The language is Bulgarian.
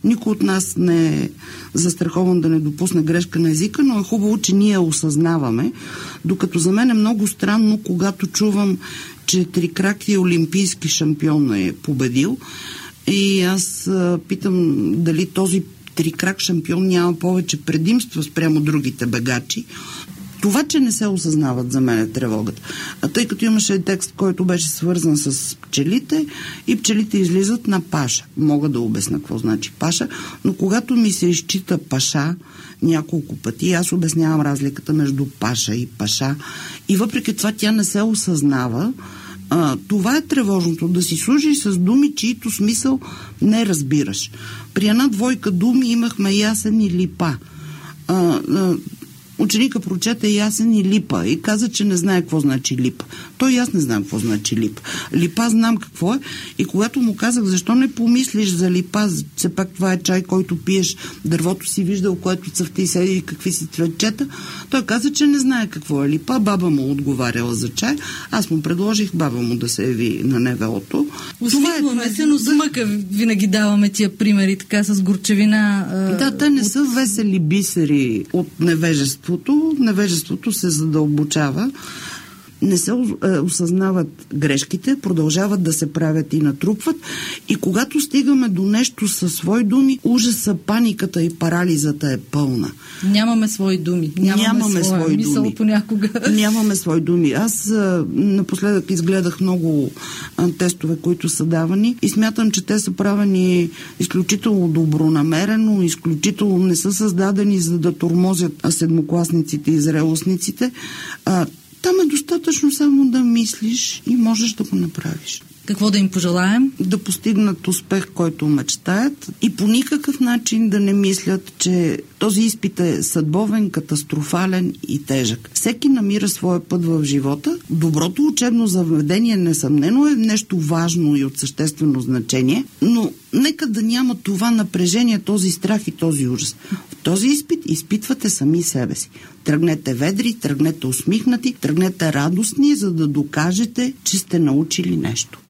Никой от нас не е застрахован да не допусне грешка на езика, но е хубаво, че ние осъзнаваме. Докато за мен е много странно, когато чувам, че трикракия олимпийски шампион е победил и аз питам дали този трикрак шампион няма повече предимства спрямо другите бегачи. Това, че не се осъзнават, за мен е тревогата. А тъй като имаше текст, който беше свързан с пчелите и пчелите излизат на паша. Мога да обясня какво значи паша, но когато ми се изчита паша няколко пъти, аз обяснявам разликата между паша и паша и въпреки това тя не се осъзнава. Това е тревожното, да си служи с думи, чието смисъл не разбираш. При една двойка думи имахме ясен и липа. Ученика прочете ясен и липа и каза, че не знае какво значи липа. Той и аз не знам какво значи липа. Липа знам какво е и когато му казах, защо не помислиш за липа, все пак това е чай, който пиеш, дървото си виждал, което цъфти и седи и какви си цветчета, той каза, че не знае какво е липа. Баба му отговаряла за чай. Аз му предложих баба му да се яви на НВО-то. Усмихваме се, но с мъка винаги даваме тия примери, така с горчевина. Да, те не са весели бисери от невежество. Невежеството се задълбочава. Не се осъзнават грешките, продължават да се правят и натрупват. И когато стигаме до нещо със свои думи, ужаса, паниката и парализата е пълна. Нямаме свои думи. Нямаме своя мисъл понякога. Нямаме свои думи. Аз напоследък изгледах много тестове, които са давани и смятам, че те са правени изключително добронамерено, изключително не са създадени за да тормозят седмокласниците и зрелостниците. Там е достатъчно само да мислиш и можеш да го направиш. Какво да им пожелаем? Да постигнат успех, който мечтаят и по никакъв начин да не мислят, че този изпит е съдбовен, катастрофален и тежък. Всеки намира своя път в живота. Доброто учебно заведение несъмнено е нещо важно и от съществено значение, но нека да няма това напрежение, този страх и този ужас. В този изпит изпитвате сами себе си. Тръгнете ведри, тръгнете усмихнати, тръгнете радостни, за да докажете, че сте научили нещо.